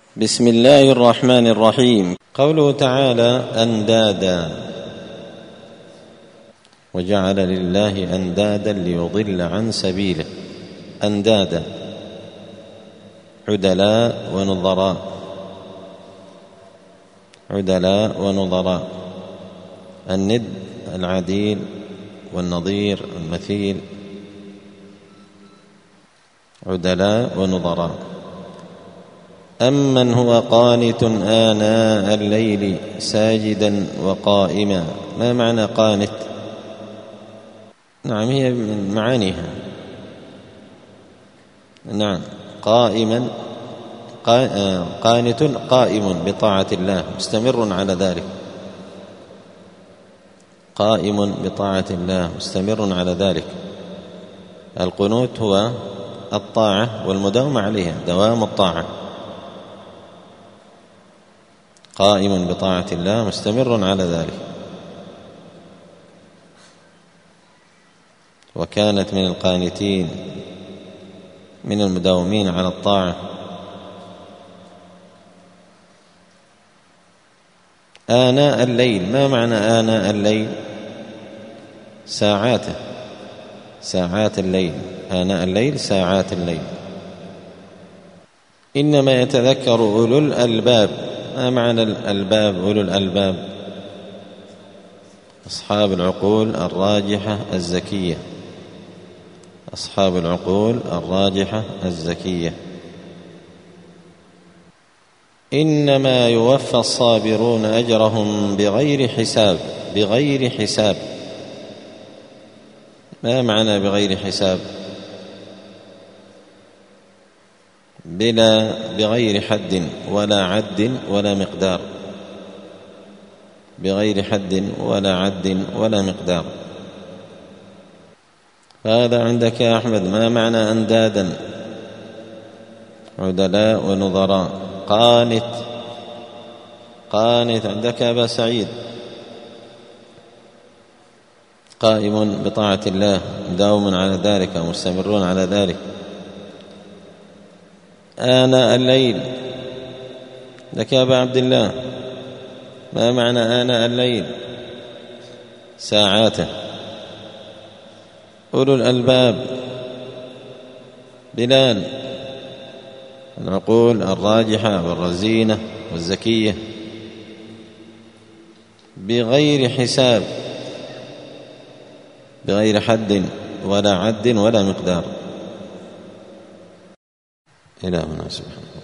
بسم الله الرحمن الرحيم. قوله تعالى أندادا، وجعل لله أندادا ليضل عن سبيله. أندادا عدلاء ونظراء، عدلاء ونظراء. الند العديل والنظير المثيل، عدلاء ونظراء. أمن هو قانت آناء الليل ساجدا وقائما. ما معنى قانت؟ نعم، هي من معانيها. نعم، قائما، قانت قائم بطاعة الله مستمر على ذلك، قائم بطاعة الله مستمر على ذلك. القنوت هو الطاعة والمداومة عليها، دوام الطاعة. قائم بطاعة الله مستمر على ذلك. وكانت من القانتين، من المداومين على الطاعة. آناء الليل، ما معنى آناء الليل؟ ساعاته، ساعات الليل. آناء الليل ساعات الليل. إنما يتذكر أولو الألباب. ما معنى الألباب؟ أولو الألباب أصحاب العقول الراجحة الزكية، أصحاب العقول الراجحة الزكية. إنما يوفى الصابرون أجرهم بغير حساب. بغير حساب، ما معنى بغير حساب؟ بغير حد ولا عد ولا مقدار، بغير حد ولا عد ولا مقدار. هذا عندك يا أحمد. ما معنى أندادا؟ عدلاء ونظراء. قانت، قانت عندك يا أبا سعيد. قائم بطاعة الله داوم على ذلك ومستمرون على ذلك. آناء الليل لك يا أبا عبد الله. ما معنى آناء الليل؟ ساعاته. أولو الألباب بلال، العقول الراجحة والرزينة والزكية. بغير حساب، بغير حد ولا عد ولا مقدار. إلهنا سبحانه.